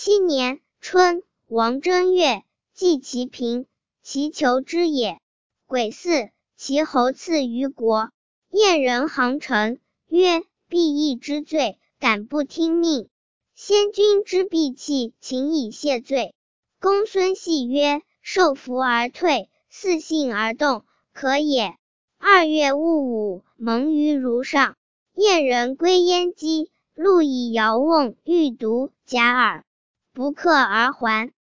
7年春，王正月，祭其平，其求之也。癸巳，其侯赐于国。燕人行臣曰：必义之罪，敢不听命？先君之必弃，请以谢罪。公孙系曰：受服而退，肆信而动，可也。2月戊午，蒙于如上。燕人归燕姬，陆以遥瓮欲毒，假耳，不克而还。